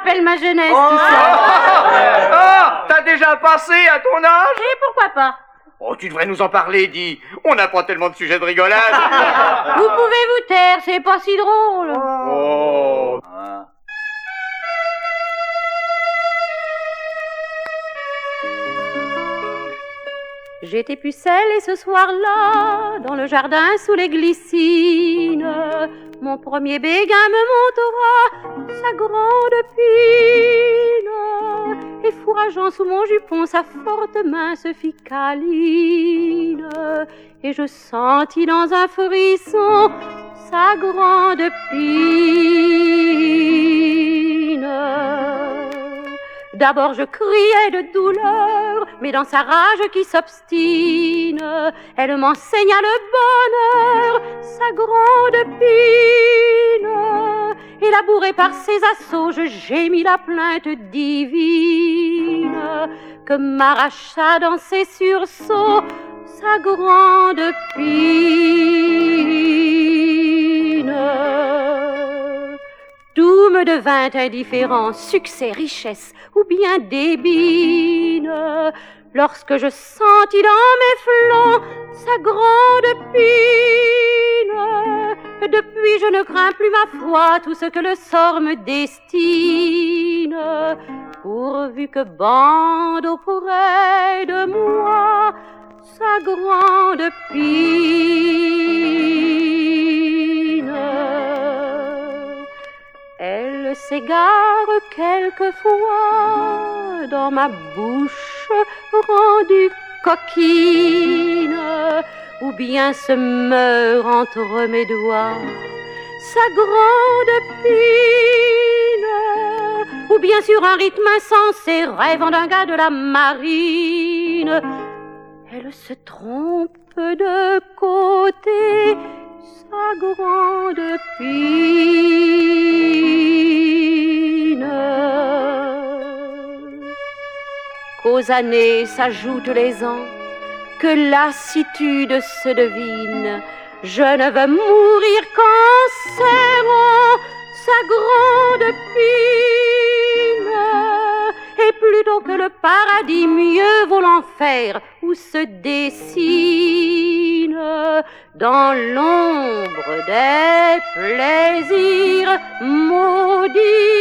rappelle ma jeunesse, tout ça. T'as déjà passé à ton âge? Et pourquoi pas? Oh, tu devrais nous en parler, dis. On n'a pas tellement de sujets de rigolade. Vous pouvez vous taire, c'est pas si drôle. Oh. J'étais pucelle et ce soir-là, dans le jardin sous les glycines, mon premier béguin me montra sa grande pine. Et fourrageant sous mon jupon, sa forte main se fit câline. Et je sentis dans un frisson sa grande pine. D'abord je criais de douleur, mais dans sa rage qui s'obstine, elle m'enseigna le bonheur, sa grande pine. Et labourée par ses assauts, je gémis la plainte divine que m'arracha dans ses sursauts sa grande pine. Tout me devint indifférent, succès, richesse ou bien débine, lorsque je sentis dans mes flancs sa grande pine. Depuis je ne crains plus ma foi tout ce que le sort me destine, pourvu que bande auprès de moi sa grande pine. Elle s'égare quelquefois dans ma bouche rendue coquine, ou bien se meurt entre mes doigts sa grande pine, ou bien sur un rythme insensé rêvant d'un gars de la marine, elle se trompe de côté sa grande pine. Qu'aux années s'ajoutent les ans, que lassitude se devine, je ne veux mourir qu'en serrant sa grande pine. Et plutôt que le paradis, mieux vaut l'enfer où se dessine dans l'ombre des plaisirs maudits